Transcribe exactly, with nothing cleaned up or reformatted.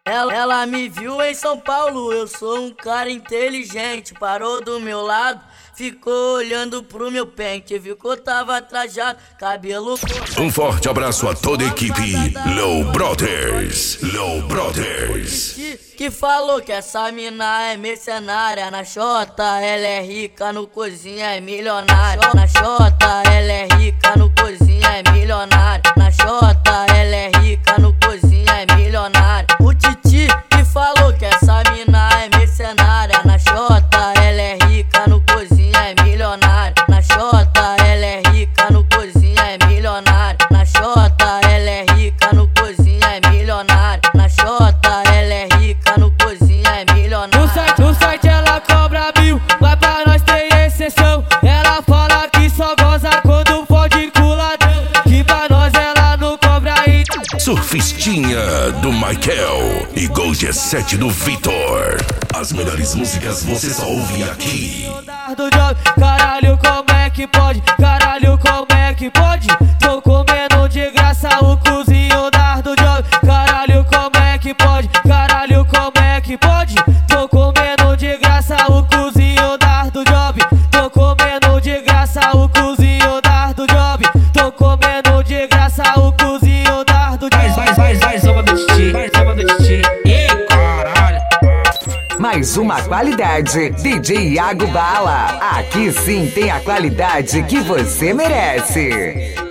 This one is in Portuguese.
Ela, ela me viu em São Paulo, eu sou um cara inteligente. Parou do meu lado, ficou olhando pro meu pente, viu que eu tava trajado, cabelo cortado. Um forte abraço a toda a equipe Low Brothers, Low Brothers. Que, que falou que essa mina é mercenária. Na Xota ela é rica, no cozinha é milionária. Na Xota ela é rica, no cozinha é milionária. Na Xota ela é rica, no cozinha é milionária. O Titi que falou que essa mina é mercenária. Na Xota ela é rica, no cozinha é milionária. Na Xota ela é rica, no cozinha é milionária. Na Xota ela é rica, no cozinha é milionária. Na Xota ela é rica, no cozinha é milionária. No site, no site ela cobra mil, mas pra nós tem exceção. Ela fala que só goza quando pode culadão, que pra nós ela não cobra aí. Surfistinha do Michael e Gol G sete do Vitor. As melhores músicas você só ouve aqui. Caralho, como é que pode? Caralho, como é que pode? Tô comendo de graça o cozinho da do job. Caralho, como é que pode? Caralho, como é que pode? Tô comendo de graça o cozinho da do job. Tô comendo de graça o cozinho da do job. Tô comendo de graça o cozinho da do job. Vai, vai, vai, samba do Titi, vai, samba do Titi. E caralho. Mais uma qualidade, D J Iago Bala. Aqui sim tem a qualidade que você merece.